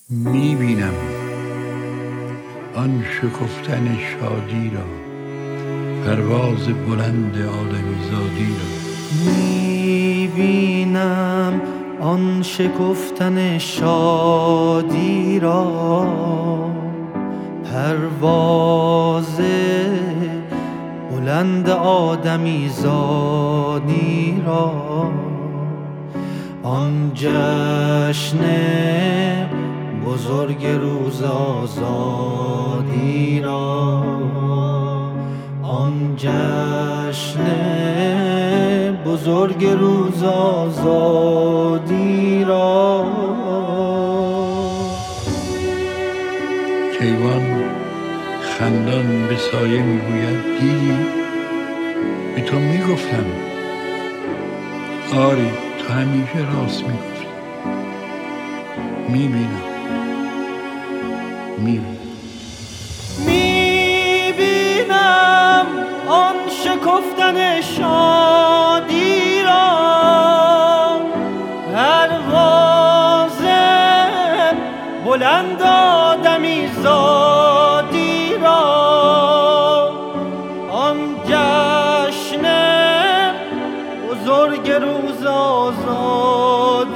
میبینم آن شکفتن شادی را، پرواز بلند آدمیزادی را. میبینم آن شکفتن شادی را، پرواز بلند آدمیزادی را. آن جشن بزرگ روز آزادی را، آن جشن بزرگ روز آزادی را. کیوان خندان به سایه میگوید دیدی؟ به تو میگفتم. آری تو همیشه راست میگفتی. میبینم میبینم آن شکفتن شادی را، پرواز بلند آدمیزادی را. آن جشن بزرگ روز آزادی